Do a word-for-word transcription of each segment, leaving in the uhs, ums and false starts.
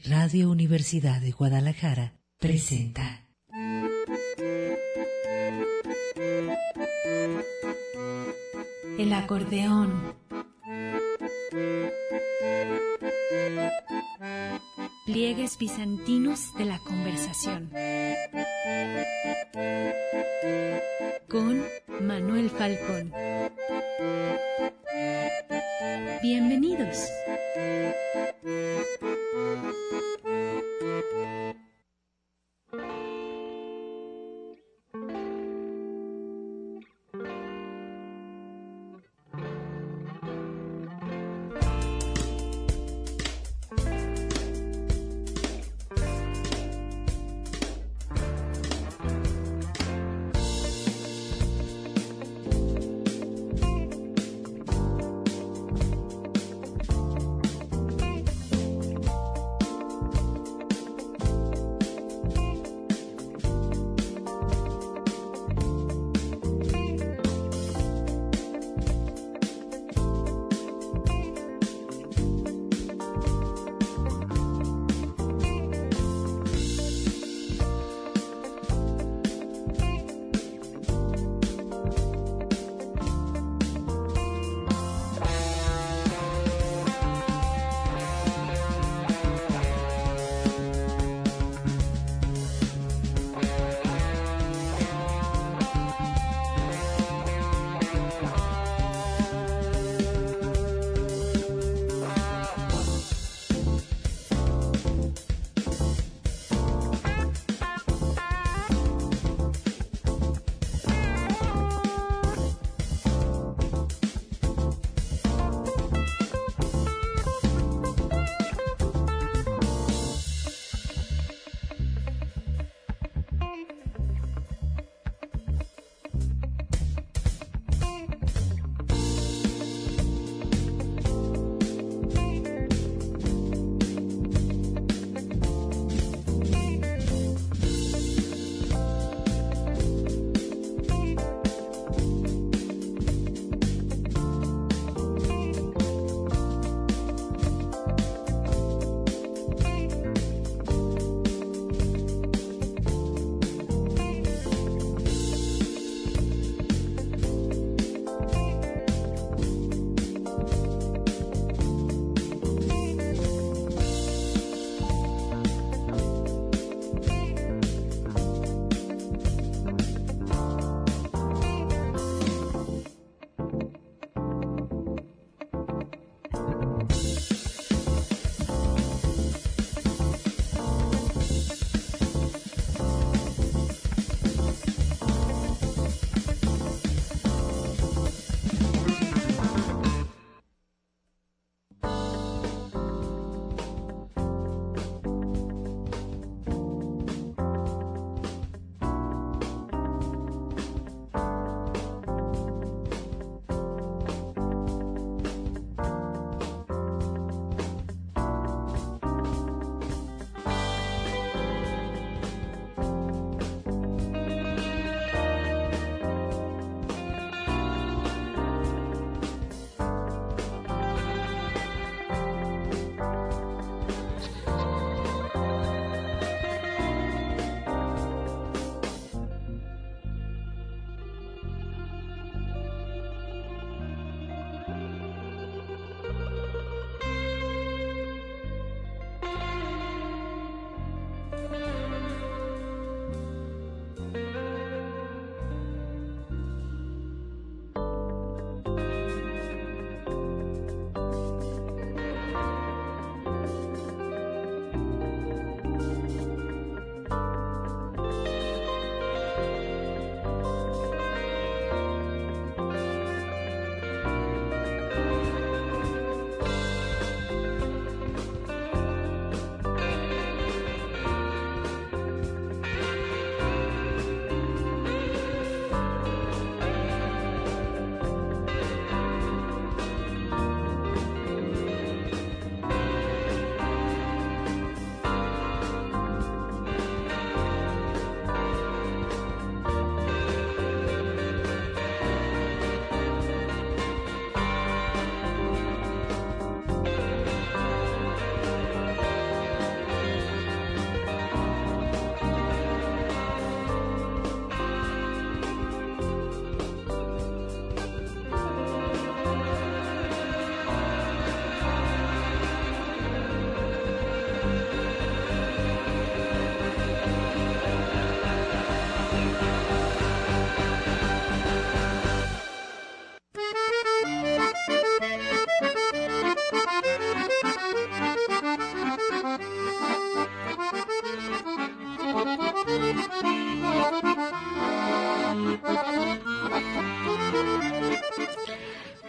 Radio Universidad de Guadalajara presenta El acordeón. Pliegues bizantinos de la conversación. Con Manuel Falcón. Bienvenidos.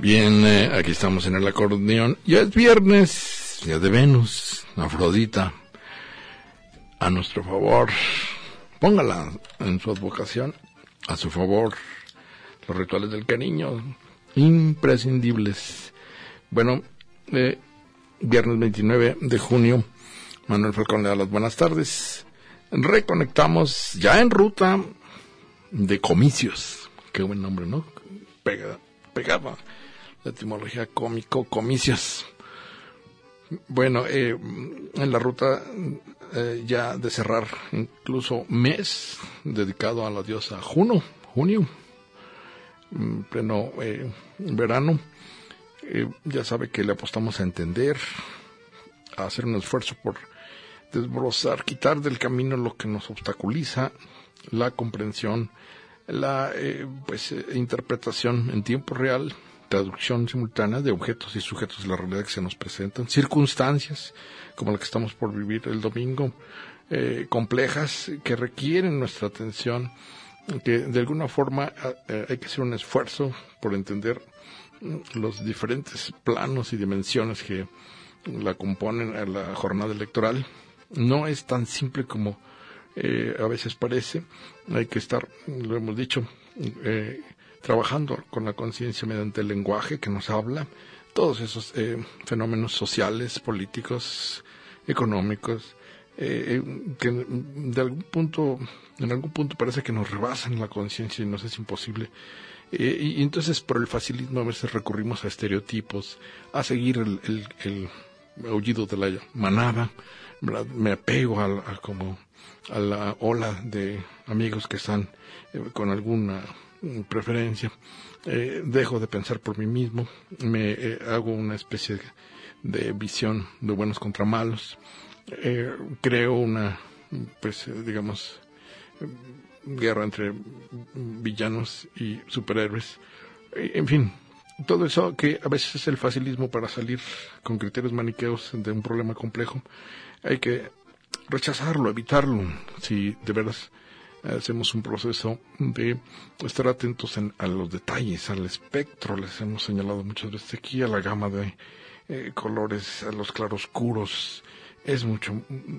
Bien, eh, aquí estamos en el acordeón. Ya es viernes, día de Venus, Afrodita. A nuestro favor, póngala en su advocación. A su favor, los rituales del cariño, imprescindibles. Bueno, eh, viernes veintinueve de junio, Manuel Falcón le da las buenas tardes. Reconectamos ya en ruta de comicios. Qué buen nombre, ¿no? Pega, pegaba la etimología cómico, comicios. Bueno, eh, en la ruta eh, ya de cerrar incluso mes dedicado a la diosa Juno, junio, en pleno eh, verano. Eh, ya sabe que le apostamos a entender, a hacer un esfuerzo por desbrozar, quitar del camino lo que nos obstaculiza la comprensión, la eh, pues eh, interpretación en tiempo real, traducción simultánea de objetos y sujetos de la realidad que se nos presentan, circunstancias como la que estamos por vivir el domingo, eh, complejas, que requieren nuestra atención, que de alguna forma eh, hay que hacer un esfuerzo por entender los diferentes planos y dimensiones que la componen a la jornada electoral. No es tan simple como eh, a veces parece. Hay que estar, lo hemos dicho, eh, trabajando con la conciencia mediante el lenguaje que nos habla, todos esos eh, fenómenos sociales, políticos, económicos, eh, que de algún punto, en algún punto parece que nos rebasan la conciencia y nos es imposible. Eh, y, y entonces por el facilismo a veces recurrimos a estereotipos, a seguir el, el, el aullido de la manada, ¿verdad? Me apego a, a como a la ola de amigos que están eh, con alguna preferencia, eh, dejo de pensar por mí mismo, me eh, hago una especie de visión de buenos contra malos, eh, creo una, pues eh, digamos, guerra entre villanos y superhéroes, eh, en fin, todo eso que a veces es el facilismo para salir con criterios maniqueos de un problema complejo. Hay que rechazarlo, evitarlo, si de veras hacemos un proceso de estar atentos en, a los detalles, al espectro. Les hemos señalado muchas veces aquí, a la gama de eh, colores, a los claroscuros. Es mucho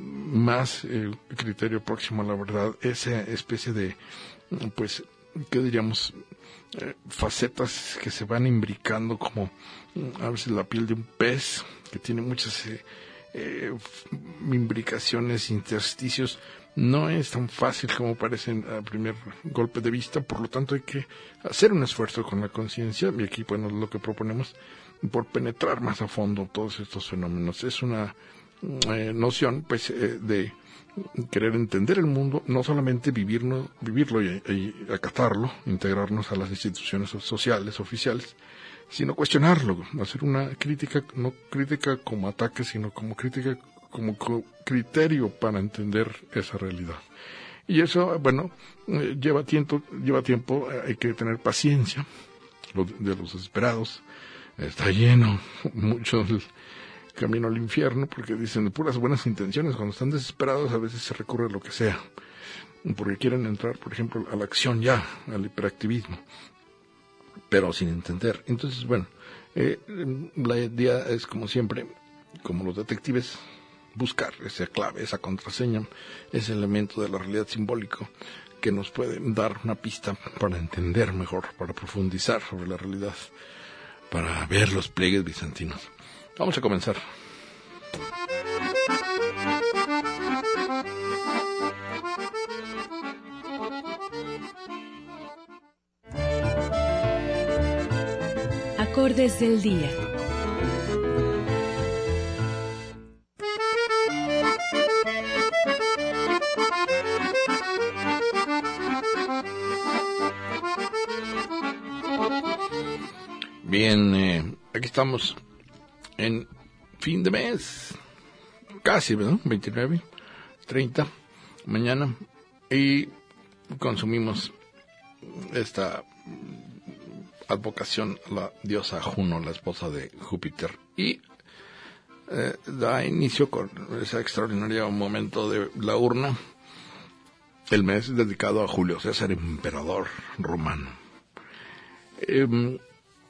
más el eh, criterio próximo a la verdad, esa especie de, pues, ¿qué diríamos? Eh, facetas que se van imbricando como a veces la piel de un pez, que tiene muchas eh, eh, imbricaciones, intersticios. No es tan fácil como parece a primer golpe de vista, por lo tanto hay que hacer un esfuerzo con la conciencia, y aquí bueno, lo que proponemos, por penetrar más a fondo todos estos fenómenos. Es una eh, noción pues eh, de querer entender el mundo, no solamente vivirlo, vivirlo y, y acatarlo, integrarnos a las instituciones sociales, oficiales, sino cuestionarlo, hacer una crítica, no crítica como ataque, sino como crítica como criterio para entender esa realidad. Y eso, bueno, eh, lleva tiempo, lleva tiempo, eh, hay que tener paciencia. Lo de los desesperados está lleno mucho el camino al infierno, porque dicen de puras buenas intenciones. Cuando están desesperados a veces se recurre a lo que sea, porque quieren entrar, por ejemplo, a la acción ya, al hiperactivismo, pero sin entender. Entonces, bueno, eh, la idea es, como siempre, como los detectives, buscar esa clave, esa contraseña, ese elemento de la realidad simbólico que nos puede dar una pista para entender mejor, para profundizar sobre la realidad, para ver los pliegues bizantinos. Vamos a comenzar. Acordes del día. Bien, eh, aquí estamos en fin de mes, casi, ¿no? veintinueve, treinta, mañana, y consumimos esta advocación a la diosa Juno, la esposa de Júpiter, y eh, da inicio con ese extraordinario momento de la urna, el mes dedicado a Julio César, emperador romano. Eh,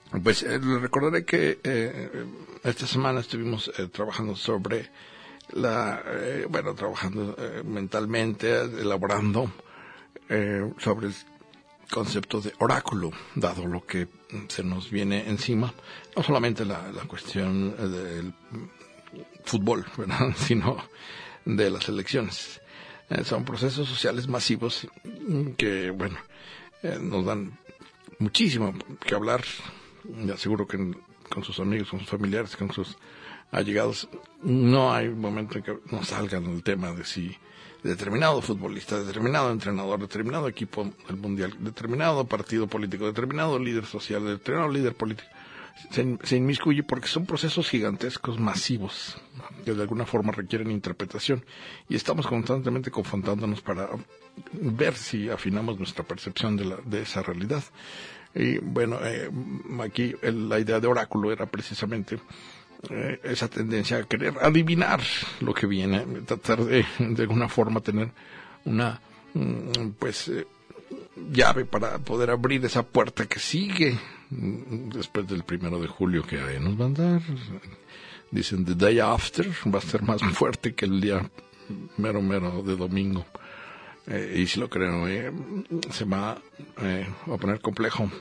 Pues eh, le recordaré que eh, esta semana estuvimos eh, trabajando sobre la, eh, bueno, trabajando eh, mentalmente, elaborando eh, sobre el concepto de oráculo, dado lo que se nos viene encima, no solamente la, la cuestión del fútbol, ¿verdad?, sino de las elecciones. Eh, son procesos sociales masivos que, bueno, eh, nos dan muchísimo que hablar. Me aseguro que en, con sus amigos, con sus familiares, con sus allegados, no hay momento en que no salgan el tema de si determinado futbolista, determinado entrenador, determinado equipo del mundial, determinado partido político, determinado líder social, determinado líder político se, se inmiscuye, porque son procesos gigantescos, masivos, que de alguna forma requieren interpretación, y estamos constantemente confrontándonos para ver si afinamos nuestra percepción de, la, de esa realidad. Y bueno, eh, aquí el, la idea de oráculo era precisamente eh, esa tendencia a querer adivinar lo que viene, tratar de de alguna forma tener una mm, pues eh, llave para poder abrir esa puerta que sigue mm, después del primero de julio, que ahí nos van a dar. Dicen the day after va a ser más fuerte que el día mero mero de domingo. Eh, y si lo creo, eh, se va eh, a poner complejo.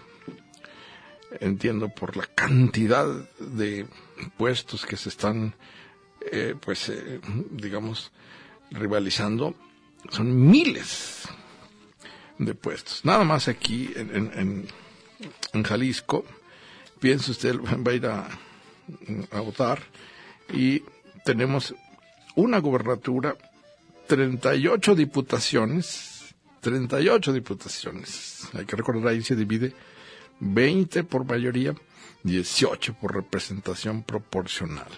Entiendo por la cantidad de puestos que se están, eh, pues, eh, digamos, rivalizando. Son miles de puestos. Nada más aquí en, en, en Jalisco, piense usted, va a ir a, a votar y tenemos una gubernatura, treinta y ocho diputaciones, treinta y ocho diputaciones. Hay que recordar, ahí se divide veinte por mayoría, dieciocho por representación proporcional.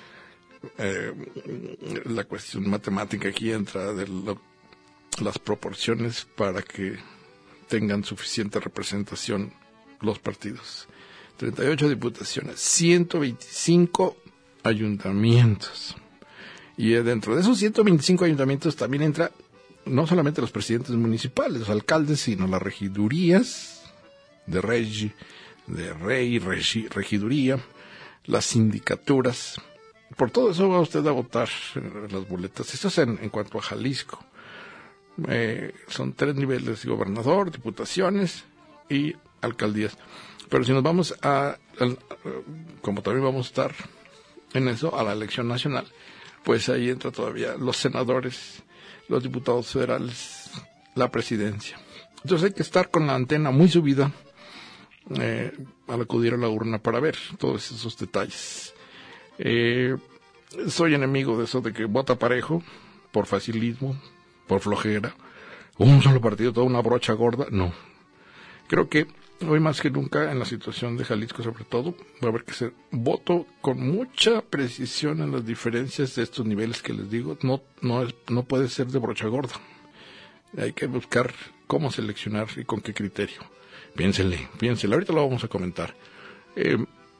Eh, la cuestión matemática aquí entra de lo, las proporciones para que tengan suficiente representación los partidos. treinta y ocho diputaciones, ciento veinticinco ayuntamientos. Y dentro de esos ciento veinticinco ayuntamientos también entra no solamente los presidentes municipales, los alcaldes, sino las regidurías de regi, de rey, regi, regiduría, las sindicaturas. Por todo eso va usted a votar en las boletas. Esto es en, en cuanto a Jalisco. Eh, son tres niveles: gobernador, diputaciones y alcaldías. Pero si nos vamos a, a, como también vamos a estar en eso, a la elección nacional, pues ahí entra todavía los senadores, los diputados federales, la presidencia. Entonces hay que estar con la antena muy subida eh, al acudir a la urna para ver todos esos detalles. Eh, soy enemigo de eso de que vota parejo, por facilismo, por flojera, un solo partido, toda una brocha gorda. No. Creo que hoy más que nunca, en la situación de Jalisco sobre todo, va a haber que hacer voto con mucha precisión en las diferencias de estos niveles que les digo. No, no, es, no puede ser de brocha gorda. Hay que buscar cómo seleccionar y con qué criterio. Piénsele, piénsele. Ahorita lo vamos a comentar. Eh,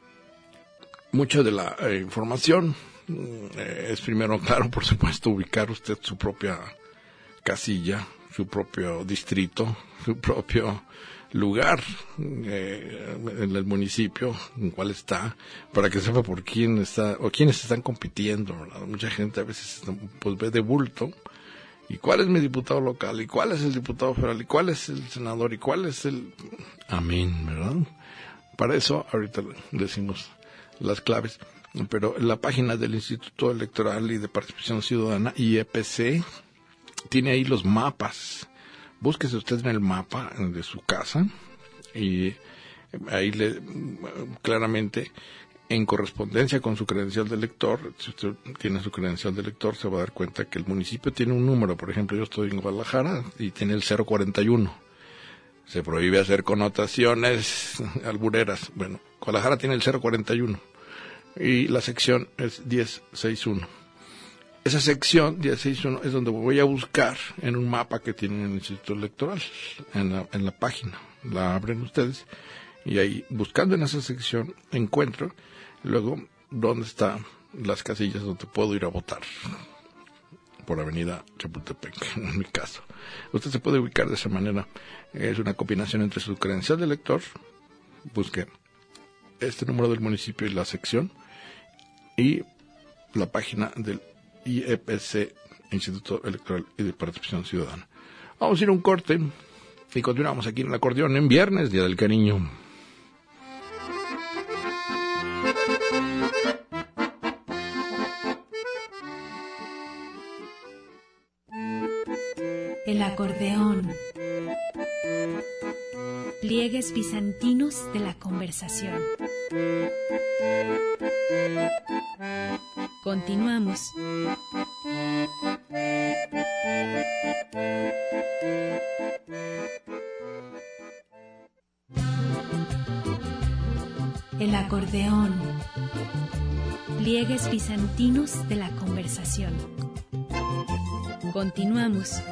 mucha de la eh, información eh, es primero, claro, por supuesto, ubicar usted su propia casilla, su propio distrito, su propio lugar eh, en el municipio, en cuál está, para que sepa por quién está o quiénes están compitiendo, ¿verdad? Mucha gente a veces pues ve de bulto, y cuál es mi diputado local, y cuál es el diputado federal, y cuál es el senador, y cuál es el... Amén, ¿verdad? Para eso ahorita decimos las claves, pero en la página del Instituto Electoral y de Participación Ciudadana, I E P C, tiene ahí los mapas. Búsquese usted en el mapa de su casa y ahí le claramente, en correspondencia con su credencial de elector, si usted tiene su credencial de elector, se va a dar cuenta que el municipio tiene un número. Por ejemplo, yo estoy en Guadalajara y tiene el cero cuarenta y uno. Se prohíbe hacer connotaciones albureras. Bueno, Guadalajara tiene el cero cuarenta y uno y la sección es diez sesenta y uno. Esa sección diez sesenta y uno es donde voy a buscar en un mapa que tienen en el Instituto Electoral, en la, en la página. La abren ustedes y ahí, buscando en esa sección, encuentro luego dónde están las casillas donde puedo ir a votar. Por Avenida Chapultepec, en mi caso. Usted se puede ubicar de esa manera. Es una combinación entre su credencial de elector, busque este número del municipio y la sección, y la página del I E P C, Instituto Electoral y de Participación Ciudadana. Vamos a ir a un corte y continuamos aquí en el acordeón en viernes, Día del Cariño. El acordeón. Pliegues bizantinos de la conversación. Continuamos. El acordeón. Pliegues bizantinos de la conversación. Continuamos.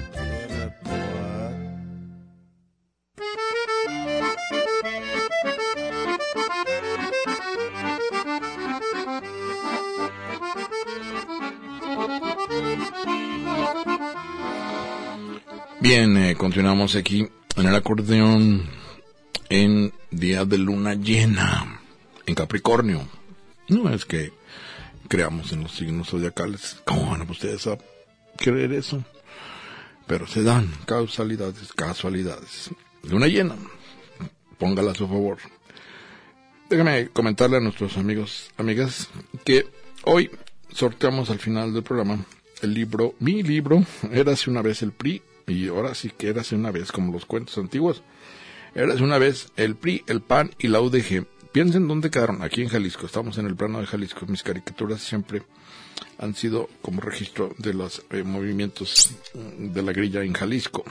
Bien, eh, continuamos aquí en el acordeón en día de luna llena en Capricornio. No es que creamos en los signos zodiacales. ¿Cómo van ustedes a creer eso? Pero se dan causalidades, casualidades. Luna llena, póngala a su favor. Déjame comentarle a nuestros amigos, amigas, que hoy sorteamos al final del programa el libro, mi libro, Érase una vez el P R I, y ahora sí que érase una vez, como los cuentos antiguos, érase una vez el P R I, el P A N y la U D G. Piensen dónde quedaron, aquí en Jalisco, estamos en el plano de Jalisco. Mis caricaturas siempre han sido como registro de los eh, movimientos de la grilla en Jalisco.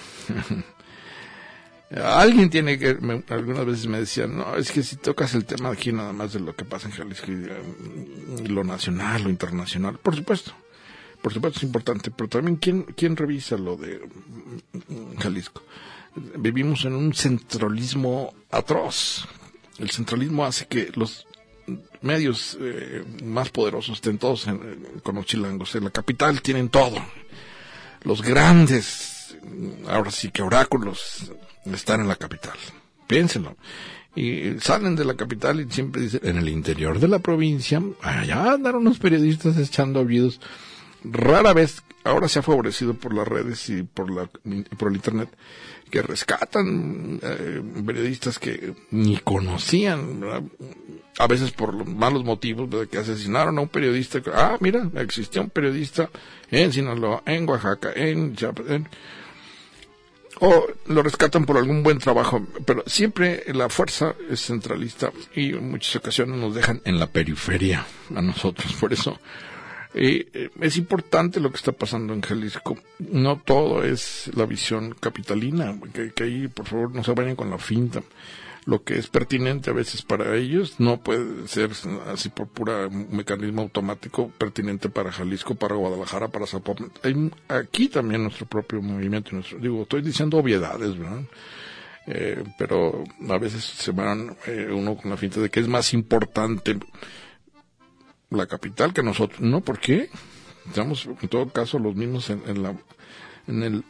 Alguien tiene que, me, algunas veces me decían, no, es que si tocas el tema aquí nada más de lo que pasa en Jalisco, y, y lo nacional, lo internacional, por supuesto, por supuesto es importante, pero también ¿quién, quién revisa lo de Jalisco? Vivimos en un centralismo atroz. El centralismo hace que los medios eh, más poderosos estén todos en, con los chilangos. En la capital tienen todo. Los grandes, ahora sí que oráculos, están en la capital. Piénsenlo. Y salen de la capital y siempre dicen, en el interior de la provincia, allá andan unos periodistas echando avidos. Rara vez, ahora se ha favorecido por las redes y por la por el internet, que rescatan eh, periodistas que ni conocían, ¿verdad? A veces por los malos motivos, ¿verdad? Que asesinaron a un periodista. Ah, mira, existía un periodista en Sinaloa, en Oaxaca, en Chiapas, en... o lo rescatan por algún buen trabajo, pero siempre la fuerza es centralista y en muchas ocasiones nos dejan en la periferia a nosotros. Por eso Eh, es importante lo que está pasando en Jalisco. No todo es la visión capitalina, que, que ahí por favor no se vayan con la finta. Lo que es pertinente a veces para ellos no puede ser así por pura mecanismo automático pertinente para Jalisco, para Guadalajara, para Zapopan. Hay aquí también nuestro propio movimiento, nuestro, digo, estoy diciendo obviedades, ¿verdad? Eh, pero a veces se van eh, uno con la finta de que es más importante la capital que nosotros. No, ¿por qué? Estamos en todo caso los mismos en, en la en el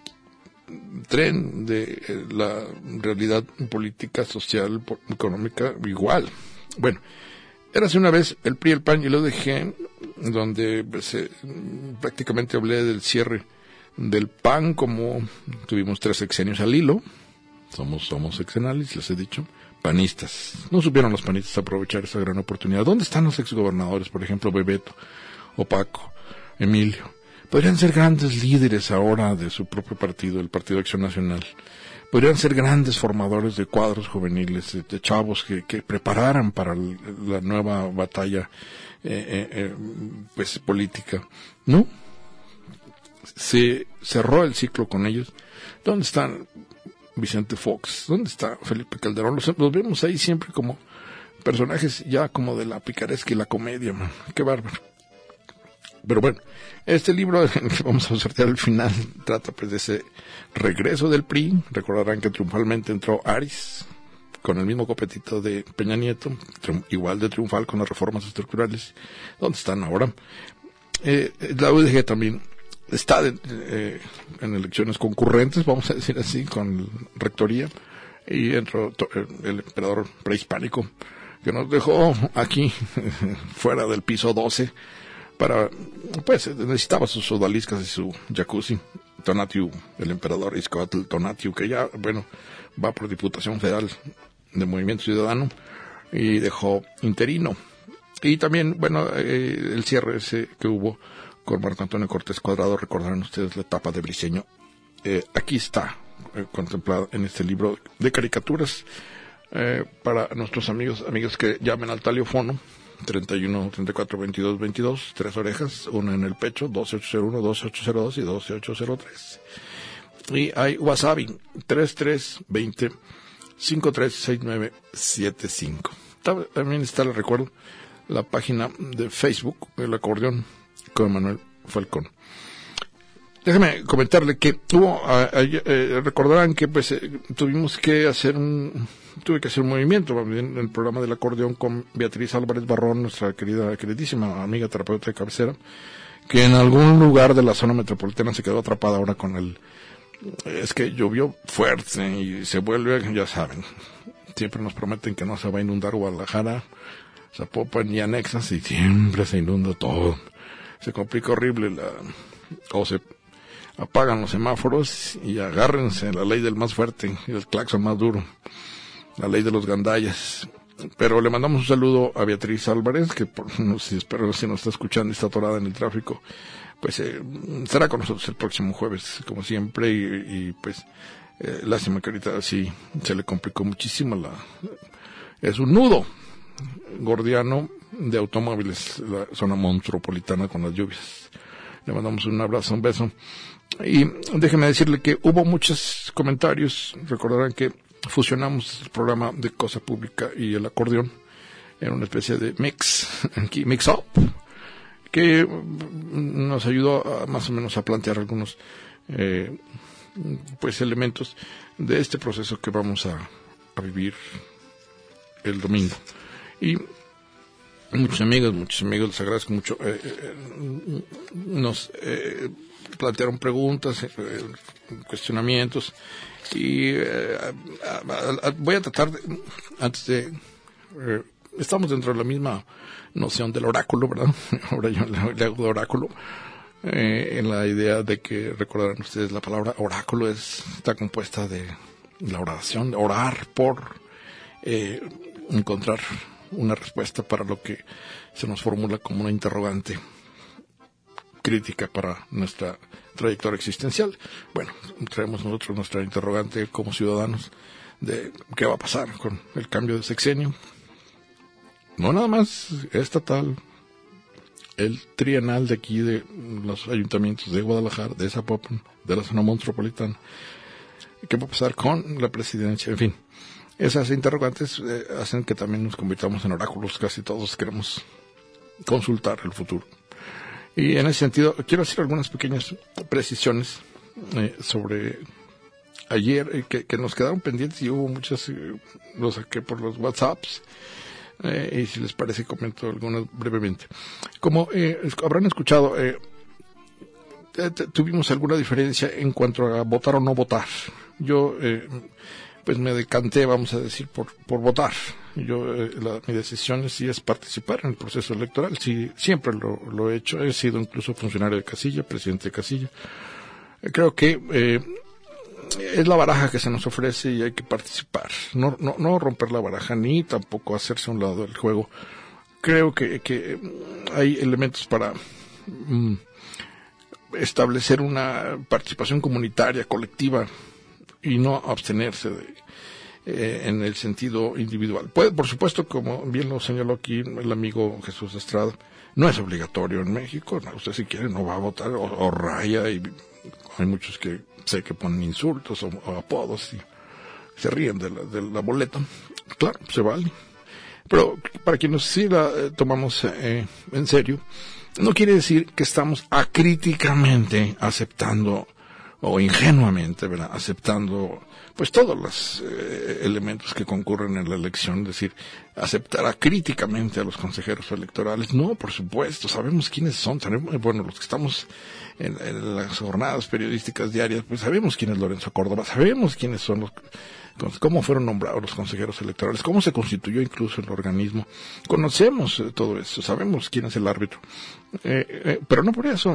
tren de eh, la realidad política, social, po- económica, igual. Bueno, érase una vez el P R I, el P A N y el U D G, donde pues, eh, prácticamente hablé del cierre del P A N, como tuvimos tres sexenios al hilo. Somos, somos sexenales, les he dicho. Panistas. No supieron los panistas aprovechar esa gran oportunidad. ¿Dónde están los exgobernadores, por ejemplo, Bebeto, o Paco, Emilio? Podrían ser grandes líderes ahora de su propio partido, el Partido Acción Nacional. Podrían ser grandes formadores de cuadros juveniles, de, de chavos que, que prepararan para l- la nueva batalla eh, eh, eh, pues política. ¿No? Se cerró el ciclo con ellos. ¿Dónde están Vicente Fox? ¿Dónde está Felipe Calderón? Los, los vemos ahí siempre como personajes ya como de la picaresca y la comedia, man. Qué bárbaro. Pero bueno, este libro que vamos a sortear al final trata pues de ese regreso del P R I. Recordarán que triunfalmente entró Aris con el mismo copetito de Peña Nieto, triun- igual de triunfal con las reformas estructurales. ¿Dónde están ahora? Eh, la U D G también está de, eh, en elecciones concurrentes, vamos a decir así, con rectoría, y entró to- el emperador prehispánico que nos dejó aquí, fuera del piso doce, para, pues, necesitaba sus odaliscas y su jacuzzi. Tonatiuh, el emperador Izcoatl Tonatiuh, que ya, bueno, va por Diputación Federal de Movimiento Ciudadano, y dejó interino. Y también, bueno, eh, el cierre ese que hubo con Marco Antonio Cortés Cuadrado, recordarán ustedes la etapa de Briceño. Eh, aquí está, eh, contemplada en este libro de caricaturas, eh, para nuestros amigos, amigos que llamen al teléfono, treinta y uno, treinta y cuatro, veintidós, veintidós, tres orejas, una en el pecho, doce ocho cero uno, doce ocho cero dos y doce ocho cero tres. Y hay WhatsApp, tres tres veinte, cincuenta y tres sesenta y nueve setenta y cinco. También está, les recuerdo, la página de Facebook, El Acordeón, con Manuel Falcón. Déjame comentarle que hubo, eh, eh, recordarán que pues eh, tuvimos que hacer un, tuve que hacer un movimiento en el programa del acordeón con Beatriz Álvarez Barrón, nuestra querida, queridísima amiga terapeuta de cabecera, que en algún lugar de la zona metropolitana se quedó atrapada ahora con el, es que llovió fuerte y se vuelve, ya saben, siempre nos prometen que no se va a inundar Guadalajara, Zapopan y anexas, y siempre se inunda todo, se complica horrible la, o se apagan los semáforos y agárrense la ley del más fuerte y el claxon más duro, la ley de los gandallas. Pero le mandamos un saludo a Beatriz Álvarez, que por, no sé, espero si nos está escuchando y está atorada en el tráfico, pues eh, estará con nosotros el próximo jueves, como siempre, y, y pues eh, lástima que ahorita sí se le complicó muchísimo, la es un nudo gordiano de automóviles, la zona metropolitana con las lluvias. Le mandamos un abrazo, un beso. Y déjeme decirle que hubo muchos comentarios. Recordarán que fusionamos el programa de Cosa Pública y el acordeón en una especie de mix, mix up, que nos ayudó a, más o menos a plantear algunos eh, pues elementos de este proceso que vamos a, a vivir el domingo. Y muchos amigos, muchos amigos, les agradezco mucho, eh, eh, nos eh, plantearon preguntas, eh, cuestionamientos, y eh, a, a, a, voy a tratar de, antes de, eh, estamos dentro de la misma noción del oráculo, ¿verdad? Ahora yo le, le hago de oráculo, eh, en la idea de que, recordarán ustedes, la palabra oráculo es, está compuesta de la oración, de orar por eh, encontrar una respuesta para lo que se nos formula como una interrogante crítica para nuestra trayectoria existencial. Bueno, traemos nosotros nuestra interrogante como ciudadanos de qué va a pasar con el cambio de sexenio, no nada más estatal, el trienal de aquí de los ayuntamientos de Guadalajara, de Zapopan, de la zona metropolitana, qué va a pasar con la presidencia, en fin. Esas interrogantes eh, hacen que también nos convirtamos en oráculos. Casi todos queremos consultar el futuro. Y en ese sentido, quiero hacer algunas pequeñas precisiones eh, sobre ayer, eh, que, que nos quedaron pendientes y hubo muchas, eh, los saqué por los WhatsApps, eh, y si les parece comento algunas brevemente. Como eh, habrán escuchado, eh, tuvimos alguna diferencia en cuanto a votar o no votar. Yo... Eh, pues me decanté, vamos a decir, por por votar. Yo, eh, la, mi decisión sí es participar en el proceso electoral, sí, siempre lo, lo he hecho, he sido incluso funcionario de casilla, presidente de casilla. Eh, creo que eh, es la baraja que se nos ofrece y hay que participar, no, no, no romper la baraja, ni tampoco hacerse a un lado del juego. Creo que, que hay elementos para mm, establecer una participación comunitaria, colectiva, y no abstenerse de, eh, en el sentido individual. Puede, por supuesto, como bien lo señaló aquí el amigo Jesús Estrada, no es obligatorio en México. No, usted si quiere no va a votar o, o raya, y hay muchos que sé que ponen insultos o, o apodos y se ríen de la, de la boleta. Claro, se vale. Pero para quienes sí la eh, tomamos eh, en serio, no quiere decir que estamos acríticamente aceptando o ingenuamente, ¿verdad?, aceptando pues todos los eh, elementos que concurren en la elección, es decir, aceptará críticamente a los consejeros electorales. No, por supuesto, sabemos quiénes son, sabemos, bueno, los que estamos en, en las jornadas periodísticas diarias, pues sabemos quién es Lorenzo Córdoba, sabemos quiénes son los, cómo fueron nombrados los consejeros electorales, cómo se constituyó incluso el organismo, conocemos eh, todo eso, sabemos quién es el árbitro, eh, eh, pero no por eso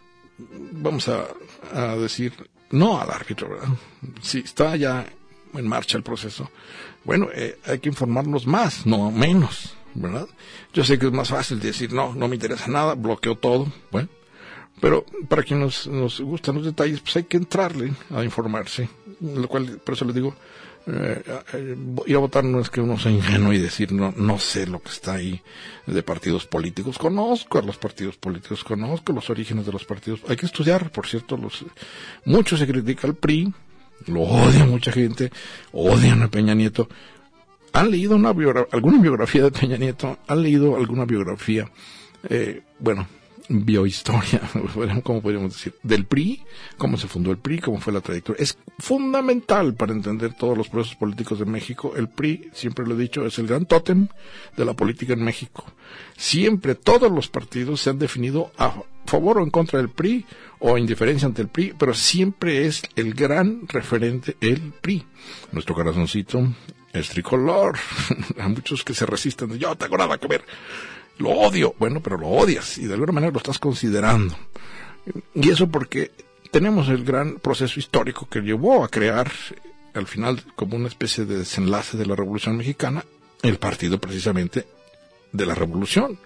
vamos a, a decir no al árbitro, ¿verdad? Si está ya en marcha el proceso, bueno, eh, hay que informarnos más, no menos, ¿verdad? Yo sé que es más fácil decir, no, no me interesa nada, bloqueo todo, bueno, pero para quienes nos, nos gustan los detalles, pues hay que entrarle a informarse, lo cual, por eso les digo, eh, eh, ir a votar no es que uno sea ingenuo y decir, no, no sé lo que está ahí de partidos políticos, conozco a los partidos políticos, conozco los orígenes de los partidos, hay que estudiar, por cierto, los mucho se critica al P R I, lo odia mucha gente, odian a Peña Nieto. ¿Han leído una biogra- alguna biografía de Peña Nieto? ¿Han leído alguna biografía, eh, bueno, biohistoria, como podríamos decir, del P R I, cómo se fundó el P R I, cómo fue la trayectoria? Es fundamental para entender todos los procesos políticos de México. El P R I, siempre lo he dicho, es el gran tótem de la política en México. Siempre todos los partidos se han definido a favor o en contra del P R I o indiferencia ante el P R I, pero siempre es el gran referente el P R I. Nuestro corazoncito es tricolor. Hay muchos que se resisten, yo no tengo nada que ver, lo odio. Bueno, pero lo odias y de alguna manera lo estás considerando. Y eso porque tenemos el gran proceso histórico que llevó a crear, al final, como una especie de desenlace de la Revolución Mexicana, el partido precisamente de la Revolución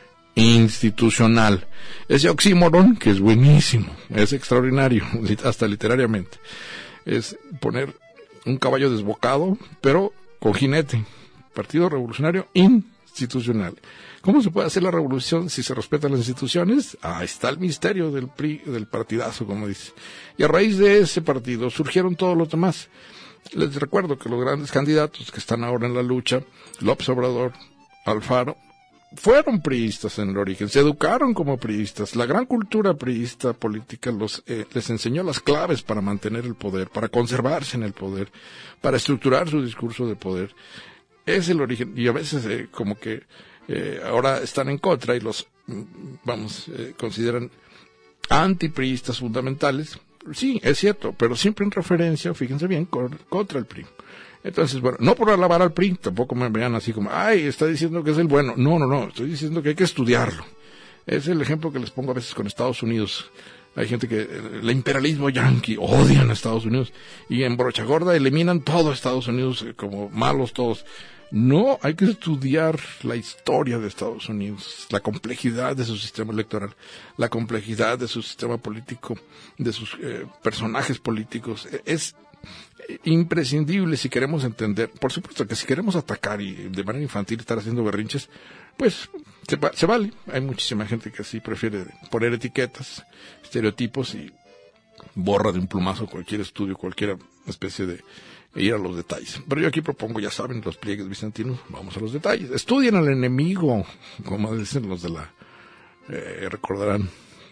institucional. Ese oxímoron, que es buenísimo, es extraordinario, hasta literariamente, es poner un caballo desbocado, pero con jinete. Partido Revolucionario Institucional. ¿Cómo se puede hacer la revolución si se respetan las instituciones? Ahí está el misterio del P R I, del partidazo, como dice. Y a raíz de ese partido surgieron todos los demás. Les recuerdo que los grandes candidatos que están ahora en la lucha, López Obrador, Alfaro, fueron priistas en el origen, se educaron como priistas. La gran cultura priista política los, eh, les enseñó las claves para mantener el poder, para conservarse en el poder, para estructurar su discurso de poder. Es el origen, y a veces eh, como que eh, ahora están en contra y los, vamos, eh, consideran antipriistas fundamentales. Sí, es cierto, pero siempre en referencia, fíjense bien, con, contra el P R I. Entonces, bueno, no por alabar al P R I, tampoco me vean así como, ay, está diciendo que es el bueno. No, no, no, estoy diciendo que hay que estudiarlo. Es el ejemplo que les pongo a veces con Estados Unidos. Hay gente que, el imperialismo yanqui, odian a Estados Unidos, y en brocha gorda eliminan todo a Estados Unidos como malos todos. No, hay que estudiar la historia de Estados Unidos, la complejidad de su sistema electoral, la complejidad de su sistema político, de sus eh, personajes políticos. Es imprescindible si queremos entender. Por supuesto que si queremos atacar y de manera infantil estar haciendo berrinches, pues se, se vale. Hay muchísima gente que así prefiere poner etiquetas, estereotipos y borra de un plumazo cualquier estudio, cualquier especie de ir a los detalles. Pero yo aquí propongo, ya saben, los pliegues bizantinos, vamos a los detalles. Estudien al enemigo, como dicen los de la, eh, recordarán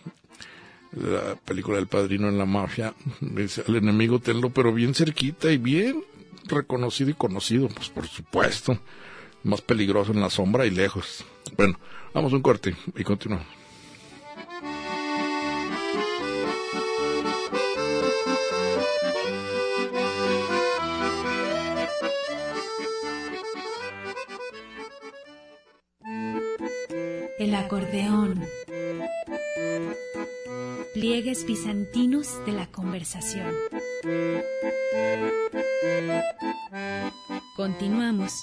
la película del Padrino en la mafia, dice, al enemigo tenlo pero bien cerquita y bien reconocido y conocido, pues por supuesto, más peligroso en la sombra y lejos. Bueno, vamos a un corte y continuamos. El acordeón. Pliegues bizantinos de la conversación. Continuamos.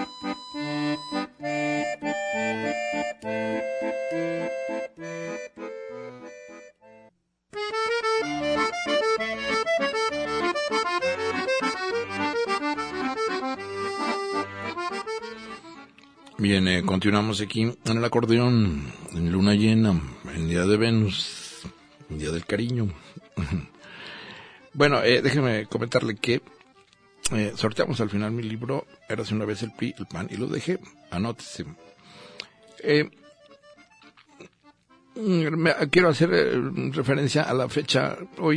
Bien, eh, continuamos aquí en el acordeón, en luna llena, en día de Venus, en día del cariño. Bueno, eh, déjeme comentarle que eh, sorteamos al final mi libro, Érase una vez el P R I, el P A N, y lo dejé, anótese. Eh, me, quiero hacer eh, referencia a la fecha hoy,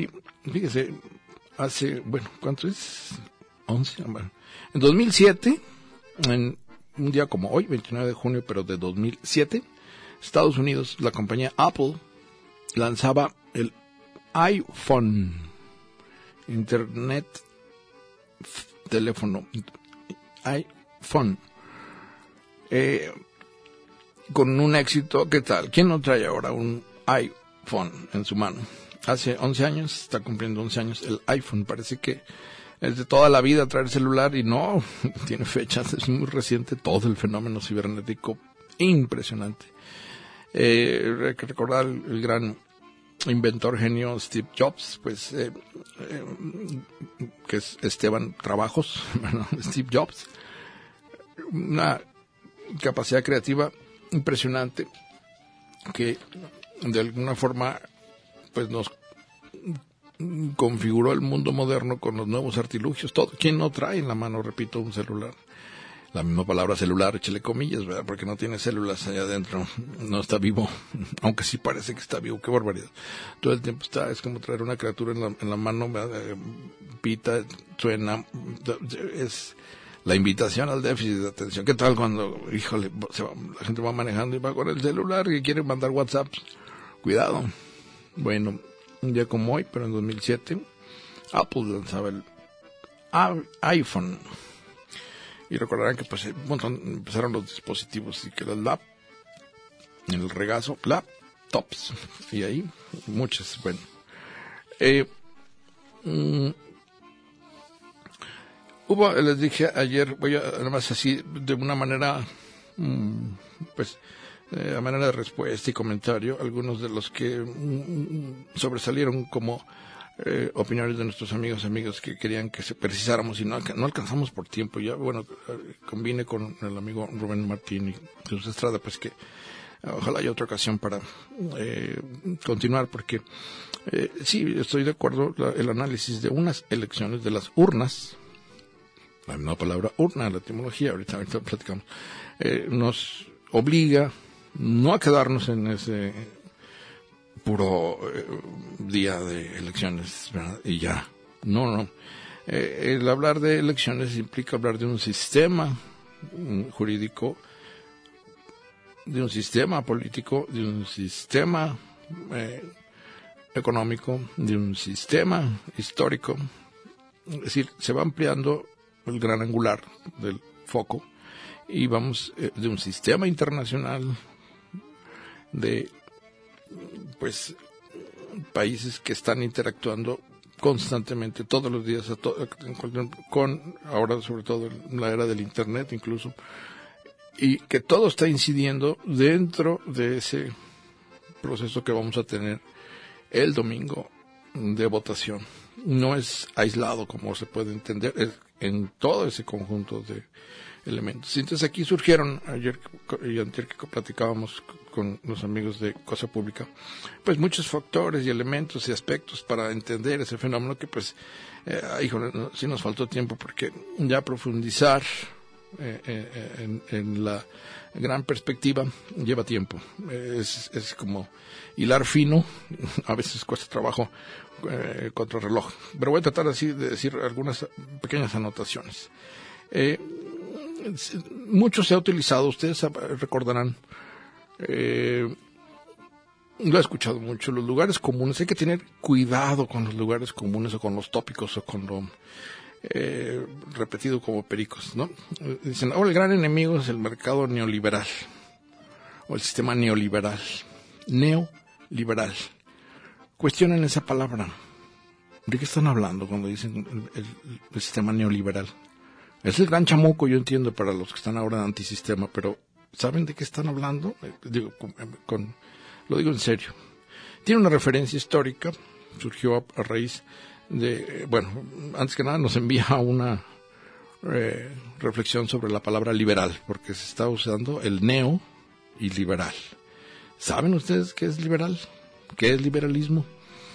fíjese, hace, bueno, ¿cuánto es? once, bueno. En dos mil siete, en un día como hoy, veintinueve de junio, pero de dos mil siete, Estados Unidos, la compañía Apple lanzaba el iPhone, Internet, teléfono, iPhone, eh, con un éxito. ¿Qué tal? ¿Quién no trae ahora un iPhone en su mano? Hace once años, está cumpliendo once años el iPhone. Parece que es de toda la vida traer celular y no, tiene fechas, es muy reciente todo el fenómeno cibernético, impresionante. Eh, hay que recordar el, el gran inventor genio Steve Jobs, pues, eh, eh, que es Esteban Trabajos, bueno, Steve Jobs, una capacidad creativa impresionante que de alguna forma pues nos configuró el mundo moderno con los nuevos artilugios. Todo, ¿quién no trae en la mano, repito, un celular? La misma palabra celular, échale comillas, ¿verdad? Porque no tiene células allá adentro, no está vivo, aunque sí parece que está vivo, qué barbaridad. Todo el tiempo está, es como traer una criatura en la, en la mano, ¿verdad? Pita, suena, es la invitación al déficit de atención. ¿Qué tal cuando, híjole, se va, la gente va manejando y va con el celular y quiere mandar WhatsApp? Cuidado. Bueno, un día como hoy, pero en dos mil siete, Apple lanzaba el iPhone. Y recordarán que pues un montón, empezaron los dispositivos y que las lap, en el regazo, laptops, y ahí muchas, bueno. Eh, mm, hubo, les dije ayer, voy a, además así, de una manera, mm, pues, eh, a manera de respuesta y comentario, algunos de los que mm, sobresalieron como Eh, opiniones de nuestros amigos amigos que querían que se precisáramos y no, no alcanzamos por tiempo. Ya, bueno, eh, convine con el amigo Rubén Martín y Jesús Estrada, pues que eh, ojalá haya otra ocasión para eh, continuar, porque eh, sí, estoy de acuerdo, la, el análisis de unas elecciones, de las urnas, la misma palabra urna, la etimología, ahorita, ahorita platicamos, eh, nos obliga no a quedarnos en ese puro eh, día de elecciones, ¿verdad? Y ya, no, no. Eh, el hablar de elecciones implica hablar de un sistema um, jurídico, de un sistema político, de un sistema eh, económico, de un sistema histórico. Es decir, se va ampliando el gran angular del foco y vamos eh, de un sistema internacional, de pues países que están interactuando constantemente todos los días a to- con ahora sobre todo en la era del internet incluso, y que todo está incidiendo dentro de ese proceso que vamos a tener el domingo de votación. No es aislado como se puede entender, es en todo ese conjunto de elementos. Entonces aquí surgieron, ayer y antes que platicábamos con los amigos de Cosa Pública, pues muchos factores y elementos y aspectos para entender ese fenómeno que pues, eh, híjole, no, sí nos faltó tiempo porque ya profundizar eh, eh, en, en la gran perspectiva lleva tiempo. Es, es como hilar fino, a veces cuesta trabajo eh, contra el reloj. Pero voy a tratar así de decir algunas pequeñas anotaciones. Eh, mucho se ha utilizado, ustedes recordarán, eh, lo he escuchado mucho, los lugares comunes. Hay que tener cuidado con los lugares comunes o con los tópicos o con lo eh, repetido como pericos, ¿no? Dicen, ahora el gran enemigo es el mercado neoliberal o el sistema neoliberal. Neoliberal. Cuestionen esa palabra. ¿De qué están hablando cuando dicen el, el, el sistema neoliberal? Es el gran chamuco, yo entiendo, para los que están ahora en antisistema, pero ¿saben de qué están hablando? Eh, digo, con, con, lo digo en serio. Tiene una referencia histórica, surgió a, a raíz de, eh, bueno, antes que nada nos envía una eh, reflexión sobre la palabra liberal, porque se está usando el neo y liberal. ¿Saben ustedes qué es liberal? ¿Qué es liberalismo?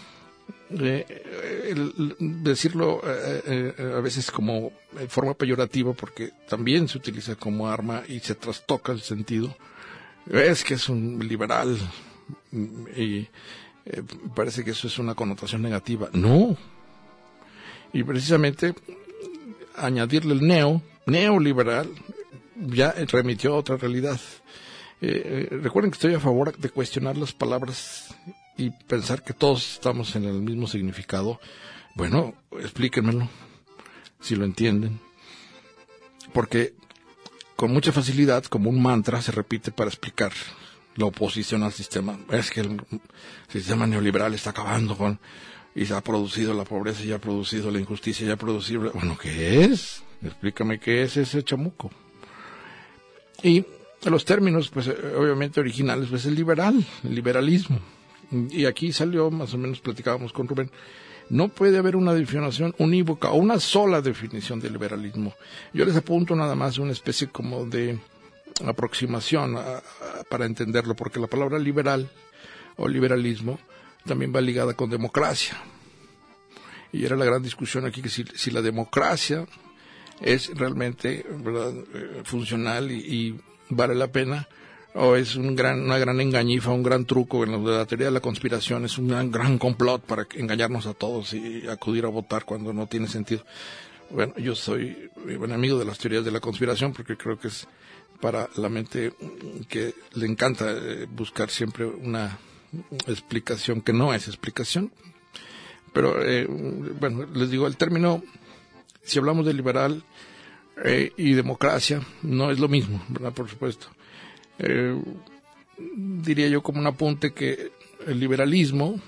Eh, el, decirlo eh, eh, a veces como en forma peyorativa porque también se utiliza como arma y se trastoca el sentido. Es que es un liberal y eh, parece que eso es una connotación negativa. No. Y precisamente añadirle el neo, neoliberal, ya remitió a otra realidad. Eh, eh, recuerden que estoy a favor de cuestionar las palabras y pensar que todos estamos en el mismo significado. Bueno, explíquenmelo, si lo entienden. Porque con mucha facilidad, como un mantra, se repite para explicar la oposición al sistema. Es que el sistema neoliberal está acabando con... y se ha producido la pobreza, y ha producido la injusticia, y ha producido... Bueno, ¿qué es? Explícame qué es ese chamuco. Y los términos, pues obviamente originales, pues el liberal, el liberalismo. Y aquí salió, más o menos platicábamos con Rubén, no puede haber una definición unívoca o una sola definición de liberalismo. Yo les apunto nada más una especie como de aproximación a, a, para entenderlo, porque la palabra liberal o liberalismo también va ligada con democracia. Y era la gran discusión aquí, que si, si la democracia es realmente, ¿verdad?, eh, funcional y, y vale la pena, o es un gran, una gran engañifa, un gran truco en la teoría de la conspiración, es un gran, gran complot para engañarnos a todos y acudir a votar cuando no tiene sentido. Bueno, yo soy buen amigo de las teorías de la conspiración, porque creo que es para la mente que le encanta eh, buscar siempre una explicación que no es explicación. Pero, eh, bueno, les digo, el término, si hablamos de liberal eh, y democracia, no es lo mismo, ¿verdad? Por supuesto. Eh, diría yo como un apunte que el liberalismo,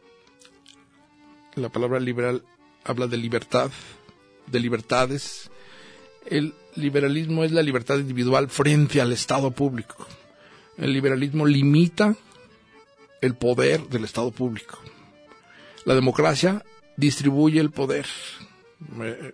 la palabra liberal habla de libertad, de libertades. El liberalismo es la libertad individual frente al Estado público. El liberalismo limita el poder del Estado público. La democracia distribuye el poder. Eh,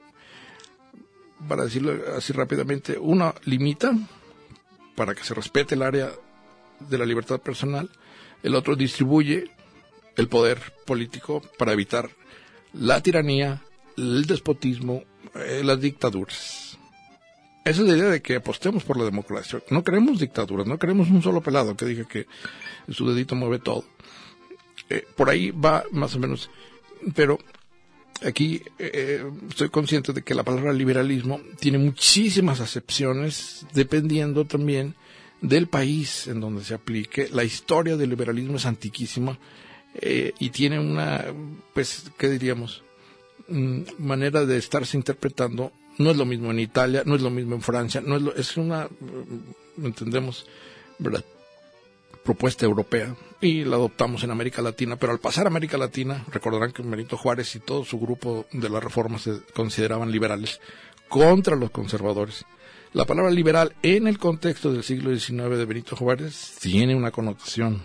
para decirlo así rápidamente, una limita para que se respete el área de la libertad personal, el otro distribuye el poder político para evitar la tiranía, el despotismo, eh, las dictaduras. Esa es la idea de que apostemos por la democracia. No queremos dictaduras, no queremos un solo pelado que diga que su dedito mueve todo. Eh, por ahí va más o menos, pero aquí eh, estoy consciente de que la palabra liberalismo tiene muchísimas acepciones dependiendo también del país en donde se aplique. La historia del liberalismo es antiquísima eh, y tiene una, pues, ¿qué diríamos? Mm, manera de estarse interpretando. No es lo mismo en Italia, no es lo mismo en Francia, no es, lo, es una, entendemos, ¿verdad?, propuesta europea, y la adoptamos en América Latina, pero al pasar a América Latina, recordarán que Benito Juárez y todo su grupo de la Reforma se consideraban liberales contra los conservadores. La palabra liberal en el contexto del siglo diecinueve de Benito Juárez tiene una connotación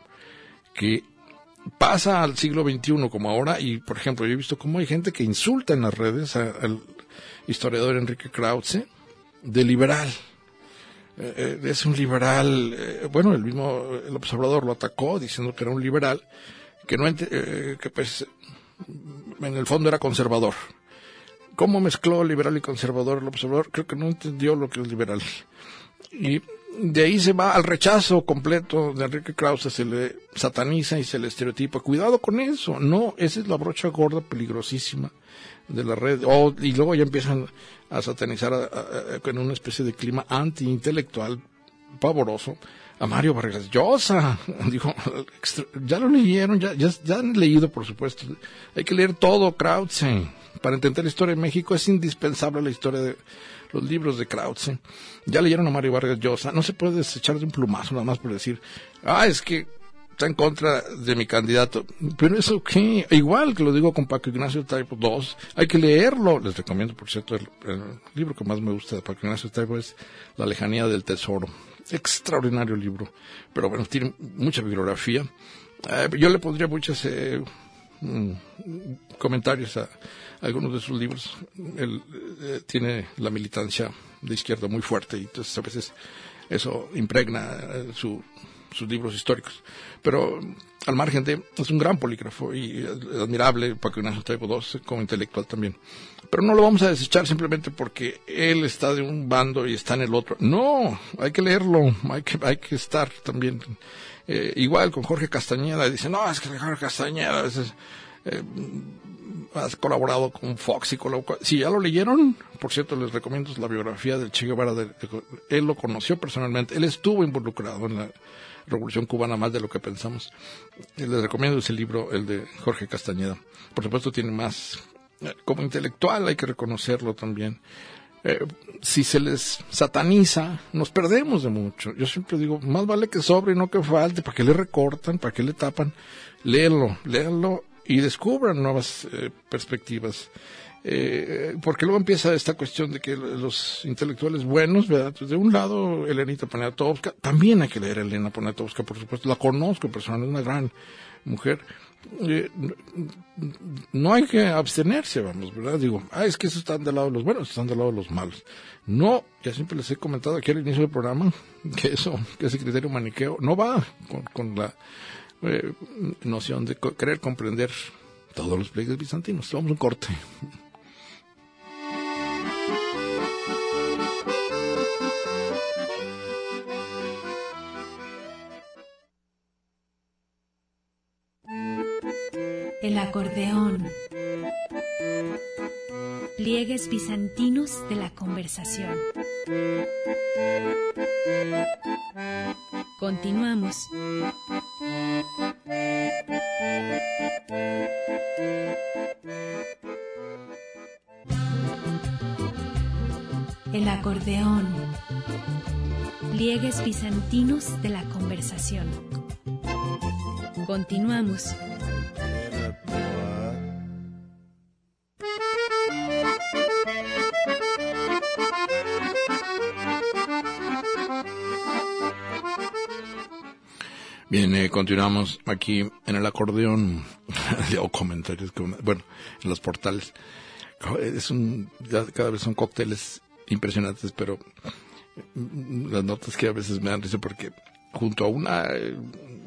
que pasa al siglo veintiuno como ahora, y por ejemplo yo he visto cómo hay gente que insulta en las redes a, al historiador Enrique Krause de liberal. Eh, es un liberal, eh, bueno, el mismo el observador lo atacó diciendo que era un liberal, que no eh, que pues en el fondo era conservador. ¿Cómo mezcló liberal y conservador el observador? Creo que no entendió lo que es liberal. Y de ahí se va al rechazo completo de Enrique Krause, se le sataniza y se le estereotipa. Cuidado con eso, no, esa es la brocha gorda peligrosísima de la red. Oh, y luego ya empiezan a satanizar a, a, a, con una especie de clima anti-intelectual pavoroso a Mario Vargas Llosa. Digo, ya lo leyeron, ya, ya, ya han leído, por supuesto. Hay que leer todo Krause. Para entender la historia de México es indispensable la historia de los libros de Krause. Ya leyeron a Mario Vargas Llosa. No se puede desechar de un plumazo nada más por decir, ah, es que está en contra de mi candidato. Pero eso qué, igual que lo digo con Paco Ignacio Taibo dos, hay que leerlo. Les recomiendo, por cierto, el, el libro que más me gusta de Paco Ignacio Taibo es La lejanía del tesoro. Extraordinario libro, pero bueno, tiene mucha bibliografía. Eh, yo le pondría muchos eh, mm, comentarios a algunos de sus libros. Él eh, tiene la militancia de izquierda muy fuerte y entonces a veces eso impregna eh, su sus libros históricos, pero al margen de, es un gran polígrafo y admirable Paco Ignacio Taibo dos como intelectual también, pero no lo vamos a desechar simplemente porque él está de un bando y está en el otro. No, hay que leerlo, hay que, hay que estar también Eh, igual con Jorge Castañeda, dice, no, es que Jorge Castañeda es, eh, has colaborado con Fox y colaborado. Si ya lo leyeron, por cierto, les recomiendo la biografía del Che Guevara. De, de, él lo conoció personalmente, él estuvo involucrado en la Revolución Cubana más de lo que pensamos. Les recomiendo ese libro, el de Jorge Castañeda. Por supuesto tiene más, como intelectual hay que reconocerlo también. Eh, si se les sataniza, nos perdemos de mucho. Yo siempre digo, más vale que sobre y no que falte. ¿Para qué le recortan? ¿Para qué le tapan? Léanlo, léanlo y descubran nuevas eh, perspectivas. Eh, porque luego empieza esta cuestión de que los intelectuales buenos, ¿verdad? De un lado, Elenita Poniatowska, también hay que leer a Elena Poniatowska, por supuesto, la conozco personalmente, es una gran mujer. Eh, no hay que abstenerse, vamos, ¿verdad? Digo, ah, es que esos están del lado de los buenos, están del lado de los malos. No, ya siempre les he comentado aquí al inicio del programa que eso, que ese criterio maniqueo no va con, con la eh, noción de co- querer comprender todos los pliegues bizantinos. Vamos a un corte. El acordeón. Pliegues bizantinos de la conversación. Continuamos. El acordeón. Pliegues bizantinos de la conversación. Continuamos. Bien, eh, continuamos aquí en el acordeón. Leo comentarios, que, bueno, en los portales. Es un, ya cada vez son cócteles impresionantes, pero las notas que a veces me dan risa porque junto a una eh,